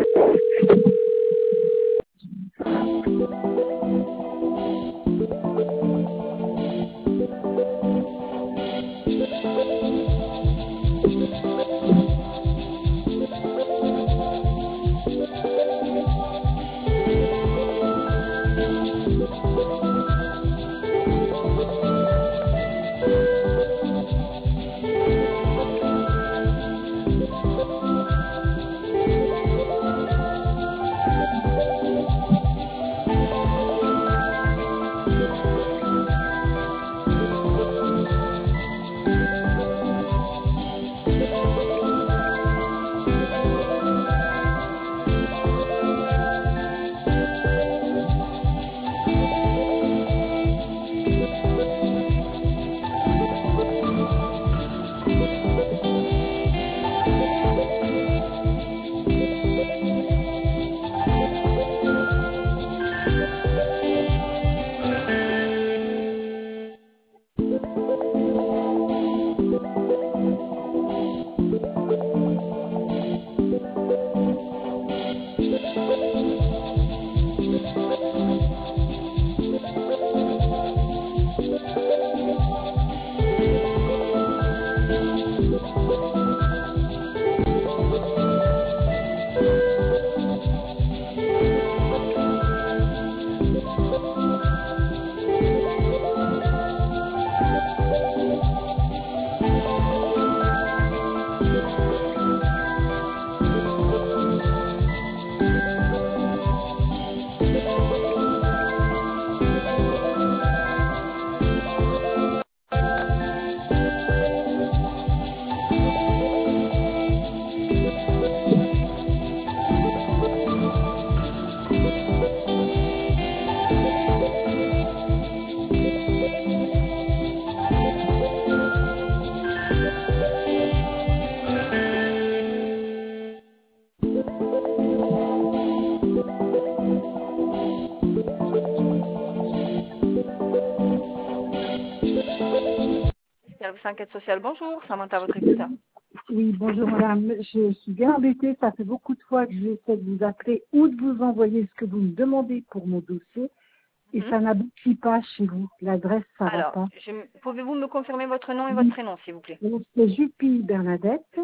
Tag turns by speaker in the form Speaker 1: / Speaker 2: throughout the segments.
Speaker 1: Service enquête sociale, bonjour, Samantha, votre écoute.
Speaker 2: Oui, bonjour madame. Je suis bien embêtée. Ça fait beaucoup de fois que j'essaie de vous appeler ou de vous envoyer ce que vous me demandez pour mon dossier et ça n'aboutit pas chez vous. L'adresse, ça va
Speaker 1: Alors,
Speaker 2: pas.
Speaker 1: pouvez-vous me confirmer votre nom et votre prénom, s'il vous plaît?
Speaker 2: Donc, c'est Juppie Bernadette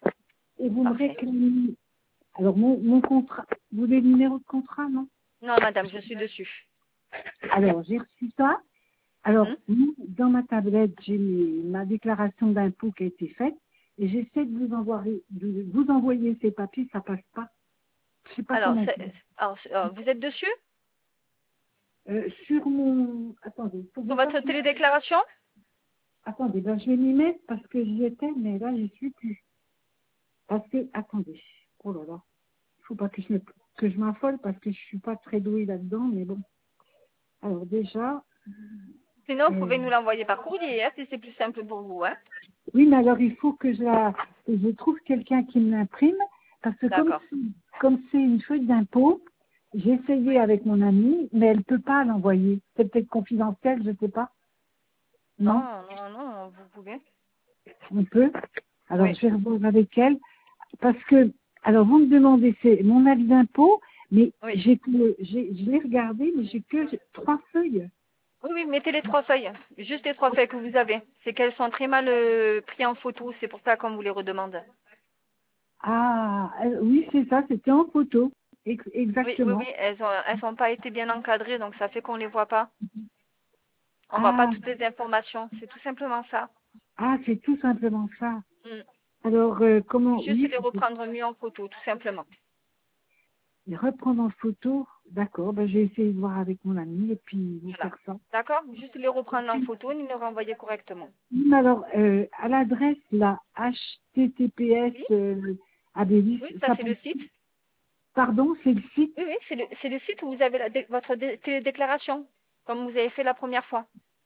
Speaker 2: et vous me réclamez. Alors, mon contrat, vous voulez le numéro de contrat, non?
Speaker 1: Non, madame, je suis dessus.
Speaker 2: Alors, j'ai reçu ça. Alors, dans ma tablette, j'ai ma déclaration d'impôt qui a été faite et j'essaie de vous envoyer ces papiers, ça passe pas. Je sais pas
Speaker 1: Alors,
Speaker 2: comment.
Speaker 1: vous êtes dessus?
Speaker 2: Sur mon... Attendez.
Speaker 1: Sur votre télédéclaration?
Speaker 2: Attendez, ben, je vais m'y mettre parce que j'y étais, mais là, j'y suis plus. Parce que, attendez. Oh là là. Il faut pas que je m'affole parce que je suis pas très douée là-dedans, mais bon. Alors déjà...
Speaker 1: Sinon, vous pouvez nous l'envoyer par courrier, hein, si c'est plus simple pour vous. Hein.
Speaker 2: Oui, mais alors il faut que je trouve quelqu'un qui me l'imprime parce que comme c'est une feuille d'impôt, j'ai essayé avec mon amie, mais elle peut pas l'envoyer. C'est peut-être confidentiel, je sais pas.
Speaker 1: Non, vous pouvez.
Speaker 2: On peut. Alors je vais revoir avec elle parce que, alors vous me demandez, c'est mon avis d'impôt, mais je l'ai regardé, mais j'ai que 3 feuilles.
Speaker 1: Oui, mettez les 3 feuilles. Juste les 3 feuilles que vous avez. C'est qu'elles sont très mal prises en photo. C'est pour ça qu'on vous les redemande.
Speaker 2: Ah, oui, c'est ça, c'était en photo. Exactement.
Speaker 1: Oui, elles n'ont pas été bien encadrées, donc ça fait qu'on ne les voit pas. On ne voit pas toutes les informations. C'est tout simplement ça.
Speaker 2: Ah, c'est tout simplement ça. Alors, comment...
Speaker 1: Juste les reprendre mieux en photo, tout simplement.
Speaker 2: Les reprendre en photo, d'accord, ben, j'ai essayé de voir avec mon ami et puis vous faire ça.
Speaker 1: D'accord. Juste les reprendre en photo et nous les renvoyer correctement.
Speaker 2: Alors, à l'adresse, là, https, ABLIS...
Speaker 1: Oui, ça c'est le site.
Speaker 2: Pardon, c'est le site?
Speaker 1: Oui, c'est le site où vous avez votre télédéclaration, comme vous avez fait la première fois.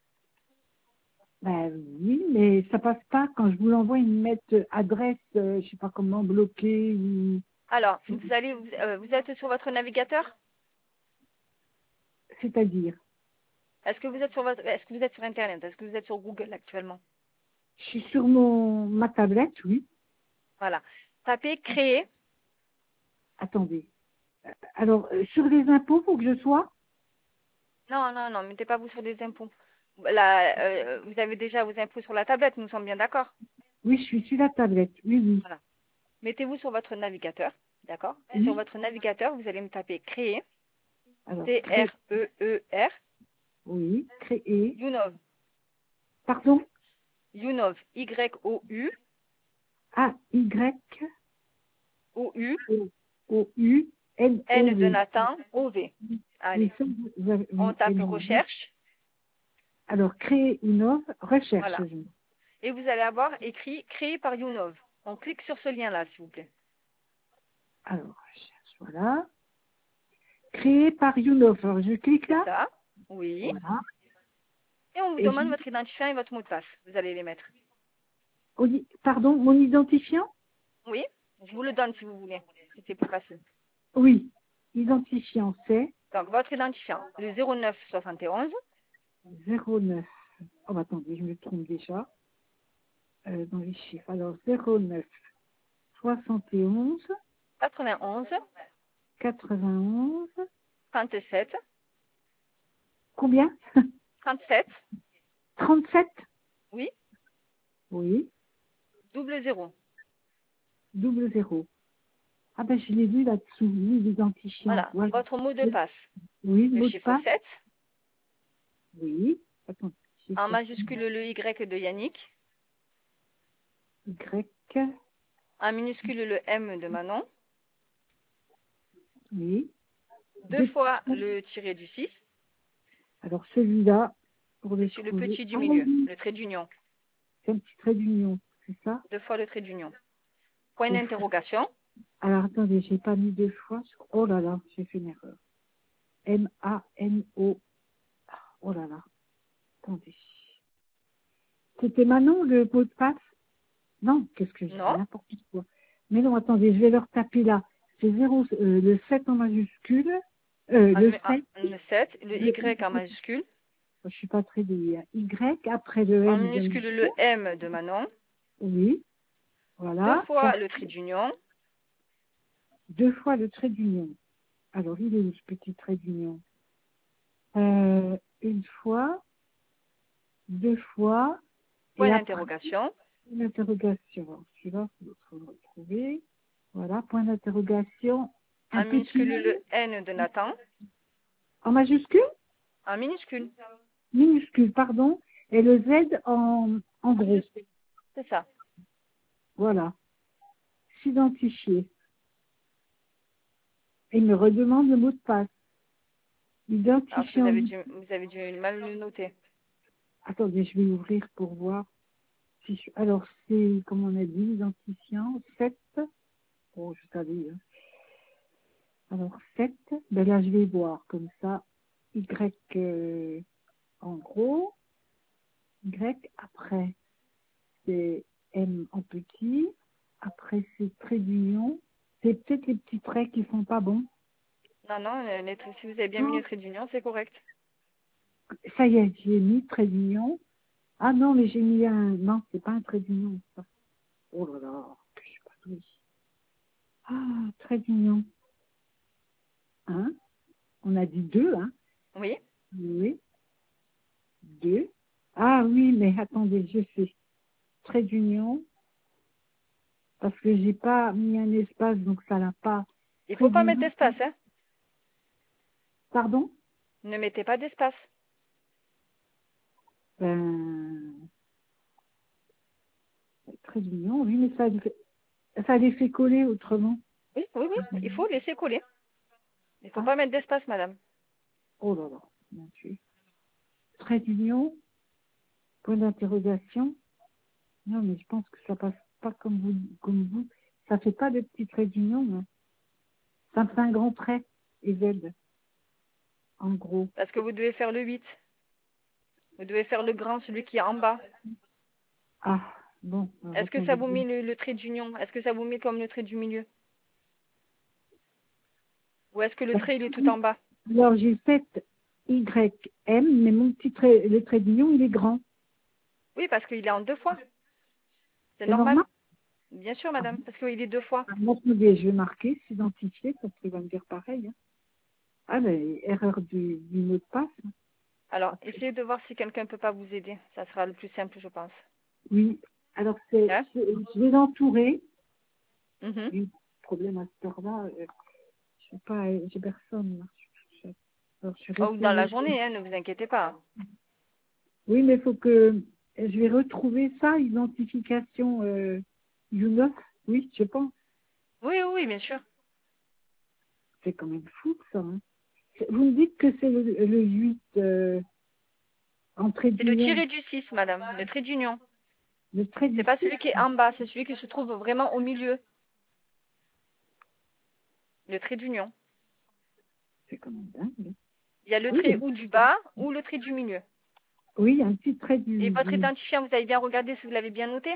Speaker 2: Ben oui, mais ça passe pas. Quand je vous l'envoie, ils me mettent adresse, je sais pas comment, bloquée ou...
Speaker 1: Alors, vous êtes sur votre navigateur?
Speaker 2: C'est-à-dire?
Speaker 1: Est-ce que vous êtes sur Internet? Est-ce que vous êtes sur Google actuellement?
Speaker 2: Je suis sur ma tablette, oui.
Speaker 1: Voilà. Tapez créer.
Speaker 2: Attendez. Alors, sur les impôts, faut que je sois.
Speaker 1: Non, non, non, mettez pas vous sur des impôts. Là, vous avez déjà vos impôts sur la tablette, nous sommes bien d'accord.
Speaker 2: Oui, je suis sur la tablette. Oui, oui.
Speaker 1: Voilà. Mettez-vous sur votre navigateur, d'accord? Et sur
Speaker 2: Oui.
Speaker 1: votre navigateur, vous allez me taper créer,
Speaker 2: Alors,
Speaker 1: T-R-E-E-R,
Speaker 2: oui, créer.
Speaker 1: Younov,
Speaker 2: Pardon?
Speaker 1: Younov, Y-O-U,
Speaker 2: A-Y-O-U-N-O-V.
Speaker 1: O-U, N de Nathan, O-V.
Speaker 2: Oui,
Speaker 1: Allez,
Speaker 2: ça,
Speaker 1: on
Speaker 2: oui,
Speaker 1: tape
Speaker 2: N-O-V.
Speaker 1: recherche,
Speaker 2: Alors, créer une offre, recherche.
Speaker 1: voilà. Et vous allez avoir écrit créé par Younov. On clique sur ce lien-là, s'il vous plaît.
Speaker 2: Alors, recherche, voilà. Créer par YouNof. Alors, je clique
Speaker 1: C'est
Speaker 2: là.
Speaker 1: ça, oui.
Speaker 2: Voilà.
Speaker 1: Et on vous
Speaker 2: Et
Speaker 1: demande votre identifiant et votre mot de passe. Vous allez les mettre.
Speaker 2: pardon, mon identifiant?
Speaker 1: Oui, je vous le donne si vous voulez. C'est plus facile.
Speaker 2: Oui. Identifiant, c'est
Speaker 1: Donc, votre identifiant, le 09 71
Speaker 2: 09. Oh, bah, attendez, je me trompe déjà dans les chiffres. Alors, 09 71
Speaker 1: 91
Speaker 2: 91.
Speaker 1: 37
Speaker 2: Combien?
Speaker 1: 37,
Speaker 2: 37.
Speaker 1: oui,
Speaker 2: Oui.
Speaker 1: 00.
Speaker 2: 00. Ah ben, je l'ai vu là-dessous, oui, l'identifiant.
Speaker 1: Voilà,
Speaker 2: Voilà.
Speaker 1: votre mot de passe,
Speaker 2: Oui, le
Speaker 1: le
Speaker 2: mot de
Speaker 1: chiffre
Speaker 2: passe.
Speaker 1: 7,
Speaker 2: Oui. Attends,
Speaker 1: en
Speaker 2: chiffre
Speaker 1: majuscule le Y de Yannick,
Speaker 2: Y.
Speaker 1: en minuscule le M de Manon,
Speaker 2: Oui.
Speaker 1: deux
Speaker 2: Deux
Speaker 1: fois le tiré du 6,
Speaker 2: Alors celui-là, pour le
Speaker 1: dessus le
Speaker 2: trouver.
Speaker 1: petit du
Speaker 2: Ah
Speaker 1: milieu,
Speaker 2: oui,
Speaker 1: le trait d'union,
Speaker 2: c'est un petit trait d'union, c'est ça?
Speaker 1: deux fois le trait d'union. Point
Speaker 2: Ouf.
Speaker 1: d'interrogation,
Speaker 2: Alors attendez, j'ai pas mis deux fois. Oh là là, j'ai fait une erreur. M-A-N-O. Oh là là. Attendez. C'était Manon le mot de passe? Non, qu'est-ce que j'ai dit?
Speaker 1: non,
Speaker 2: N'importe quoi. Mais non, attendez, je vais leur taper là. C'est 0, le 7 en majuscule. Le 7.
Speaker 1: le 7, le Y en majuscule,
Speaker 2: Je suis pas très douée. Y après le
Speaker 1: en
Speaker 2: M de
Speaker 1: minuscule le
Speaker 2: Manon.
Speaker 1: M de Manon,
Speaker 2: Oui,
Speaker 1: deux
Speaker 2: voilà.
Speaker 1: fois le trait d'union,
Speaker 2: Deux fois le trait d'union. Alors, il est où ce petit trait d'union? Une fois, deux fois,
Speaker 1: point
Speaker 2: et après,
Speaker 1: d'interrogation,
Speaker 2: une interrogation. Alors, celui-là, il faut le retrouver. Voilà, point d'interrogation. Un
Speaker 1: en
Speaker 2: petit
Speaker 1: minuscule le N de Nathan,
Speaker 2: en majuscule,
Speaker 1: en minuscule,
Speaker 2: minuscule, pardon, et le Z en gros.
Speaker 1: c'est ça.
Speaker 2: Voilà. S'identifier. Et il me redemande le mot de passe.
Speaker 1: Alors,
Speaker 2: Identifiant.
Speaker 1: vous avez dû mal le noter.
Speaker 2: Attendez, je vais ouvrir pour voir. Si alors, c'est, comme on a dit, identifiant, 7. Oh, je savais. Hein. Alors, 7. Ben là, je vais voir comme ça. Y en gros. Y, après, c'est M en petit. Après, c'est trait d'union. C'est peut-être les petits traits qui sont pas bons.
Speaker 1: Non, non, si vous avez bien mis
Speaker 2: Non,
Speaker 1: le trait d'union, c'est correct.
Speaker 2: ça y est, j'ai mis trait d'union. Ah non, mais j'ai mis un... Non, c'est pas un trait d'union, ça. Oh là là, que je suis pas douée. Ah, trait d'union. Hein? On a dit 2, hein?
Speaker 1: Oui.
Speaker 2: Oui, 2. Ah oui, mais attendez, je sais. Trait d'union, parce que j'ai pas mis un espace, donc ça n'a pas.
Speaker 1: Il ne
Speaker 2: Trait
Speaker 1: faut pas mettre
Speaker 2: d'union.
Speaker 1: d'espace, hein.
Speaker 2: Pardon?
Speaker 1: Ne mettez pas d'espace.
Speaker 2: Ben, trait d'union, oui, mais ça les fait coller autrement.
Speaker 1: Oui, oui, oui. Il faut laisser coller. Il ne faut
Speaker 2: Ah,
Speaker 1: pas mettre d'espace, madame.
Speaker 2: oh là là, mon Dieu. Trait d'union, point d'interrogation. Non, mais je pense que ça passe pas comme vous. Ça fait pas de petits traits d'union, hein. Ça me fait un grand trait, et Z, en gros.
Speaker 1: Parce que vous devez faire le 8. Vous devez faire le grand, celui qui est en bas.
Speaker 2: Ah, bon, alors
Speaker 1: Est-ce que ça
Speaker 2: attendez.
Speaker 1: vous met le trait d'union? Est-ce que ça vous met comme le trait du milieu? Ou est-ce que le trait, il est tout en bas?
Speaker 2: Alors, j'ai fait YM, mais mon petit trait, le trait d'union, il est grand.
Speaker 1: Oui, parce qu'il est en deux fois. C'est
Speaker 2: C'est
Speaker 1: normal.
Speaker 2: normal?
Speaker 1: Bien sûr, madame, parce qu'il est 2 fois.
Speaker 2: Moi, je vais marquer, s'identifier, parce qu'il va me dire pareil. Hein. Ah, mais erreur du mot de passe.
Speaker 1: Alors, essayez de voir si quelqu'un ne peut pas vous aider. Ça sera le plus simple, je pense.
Speaker 2: Oui. Alors,
Speaker 1: Hein?
Speaker 2: je vais l'entourer.
Speaker 1: Mhm.
Speaker 2: Le problème à cette heure-là, je sais pas, j'ai personne. Là. Alors, je suis
Speaker 1: Oh, dans la
Speaker 2: restée.
Speaker 1: journée, hein, ne vous inquiétez pas.
Speaker 2: Oui, mais il faut que je vais retrouver ça, identification YouNof. Oui, je pense.
Speaker 1: Oui, oui, oui, bien sûr.
Speaker 2: C'est quand même fou, ça. Hein. Vous me dites que c'est le 8 entrée
Speaker 1: C'est le
Speaker 2: d'union,
Speaker 1: tiré du 6, madame, le trait d'union.
Speaker 2: le trait
Speaker 1: C'est
Speaker 2: du
Speaker 1: pas
Speaker 2: 6.
Speaker 1: celui qui est en bas, c'est celui qui se trouve vraiment au milieu. Le trait d'union.
Speaker 2: C'est quand même dingue.
Speaker 1: Il y a le
Speaker 2: Oui,
Speaker 1: trait ou du bas ou le trait du milieu.
Speaker 2: oui, un petit trait
Speaker 1: Et votre
Speaker 2: du...
Speaker 1: identifiant, vous avez bien regardé si vous l'avez bien noté?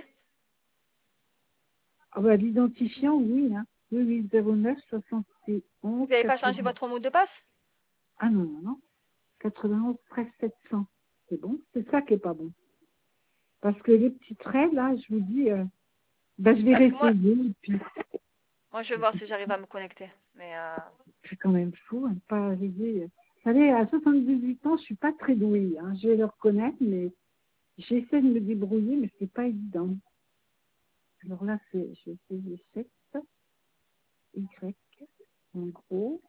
Speaker 2: Ah bah, l'identifiant, oui. Hein. Oui, oui, 09 71
Speaker 1: Vous n'avez pas changé
Speaker 2: 80.
Speaker 1: votre mot de passe?
Speaker 2: Ah non, non, non. 91 13 700. C'est bon. C'est ça qui est pas bon. Parce que les petits traits, là, je vous dis, bah, je vais
Speaker 1: Parce que moi,
Speaker 2: réessayer. Et puis,
Speaker 1: je vais voir si j'arrive à me connecter. Mais
Speaker 2: c'est quand même fou, hein, pas arriver. Vous savez, à 78 ans, je suis pas très douée. Hein, je vais le reconnaître, mais j'essaie de me débrouiller, mais c'est pas évident. Alors là, je vais essayer 7, Y, en gros,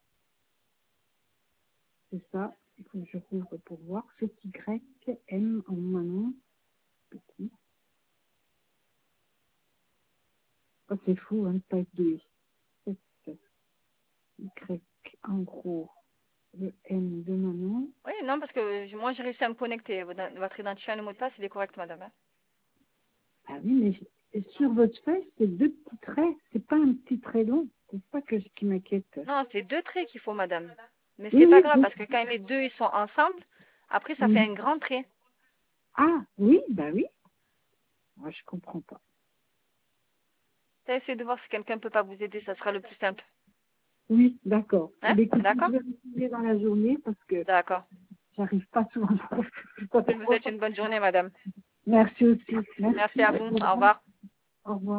Speaker 2: c'est ça. Il faut que je rouvre pour voir. 7 Y, M en manon, petit. Oh, c'est fou, hein, de pas être doué. 7 Y, en gros, le M de manon.
Speaker 1: oui, non, parce que moi, j'ai réussi à me connecter. Votre identifiant et le mot de passe, il est correct, madame. Hein.
Speaker 2: Ah oui, mais sur votre feuille, c'est deux petits traits. C'est pas un petit trait long. C'est ça ce qui m'inquiète.
Speaker 1: Non, c'est 2 traits qu'il faut, madame. Mais
Speaker 2: Oui,
Speaker 1: c'est pas
Speaker 2: oui,
Speaker 1: grave,
Speaker 2: oui.
Speaker 1: parce que quand les deux ils sont ensemble, après, ça fait
Speaker 2: Oui.
Speaker 1: un grand trait.
Speaker 2: Ah, oui, bah oui. Moi, je comprends pas.
Speaker 1: Essayez de voir si quelqu'un ne peut pas vous aider, ça sera le plus simple.
Speaker 2: Oui, d'accord. Eh
Speaker 1: Hein?
Speaker 2: bien, écoutez, je
Speaker 1: D'accord?
Speaker 2: vais essayer dans la journée parce que
Speaker 1: D'accord.
Speaker 2: j'arrive pas souvent. Je sais pas
Speaker 1: Je vous
Speaker 2: pourquoi.
Speaker 1: souhaite une bonne journée, madame.
Speaker 2: Merci aussi.
Speaker 1: Merci
Speaker 2: Merci.
Speaker 1: à vous. Au revoir.
Speaker 2: Au revoir.